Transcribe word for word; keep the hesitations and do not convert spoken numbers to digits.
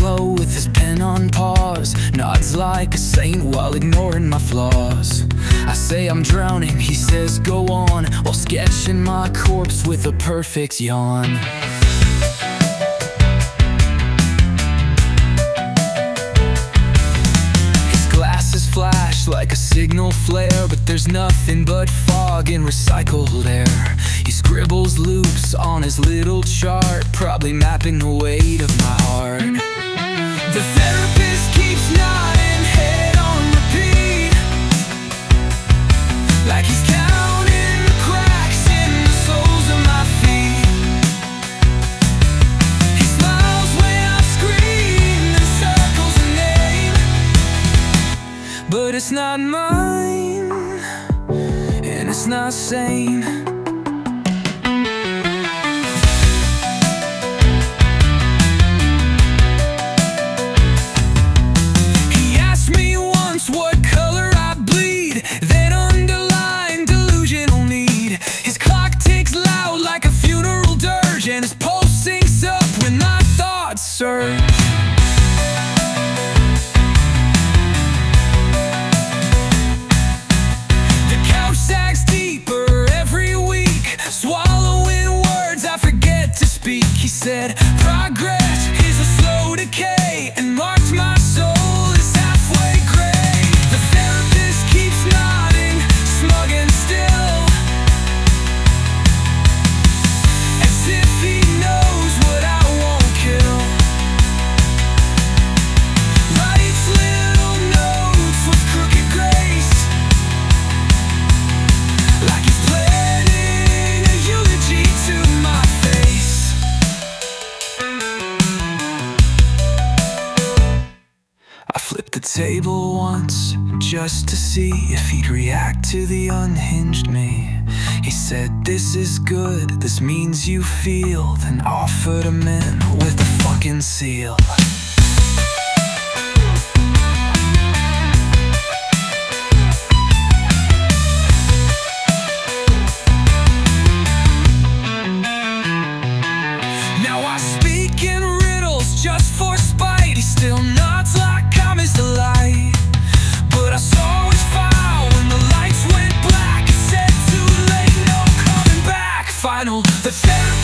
slow with his pen on pause, nods like a saint while ignoring my flaws. I say I'm drowning, he says go on, while sketching my corpse with a perfect yawn. Flash like a signal flare, but there's nothing but fog in recycled air. He scribbles loops on his little chart, probably mapping the weight of my heart. The therapist keeps nodding, head on repeat, like he's counting the cracks in the soles of my feet. He smiles when I scream and circles a name, but it's not mine, and it's not sane. He asked me once what color I bleed, then underlined delusional need. His clock ticks loud like a funeral dirge, and his pulse syncs up when my thoughts surge. He said, progress is a slow decay, and marked my soul as halfway gray. The therapist keeps nodding, smug and still, as if he knows what I won't kill. Writes little notes with crooked grace, like he's planning a eulogy to my face. I flipped the table once, just to see if he'd react to the unhinged me. He said, this is good, this means you feel, then offered him in with a fucking seal. Now I speak in riddles just for spite. He still nods like his delight, but I saw his file when the lights went black. He said too late, no coming back. Final, the therapy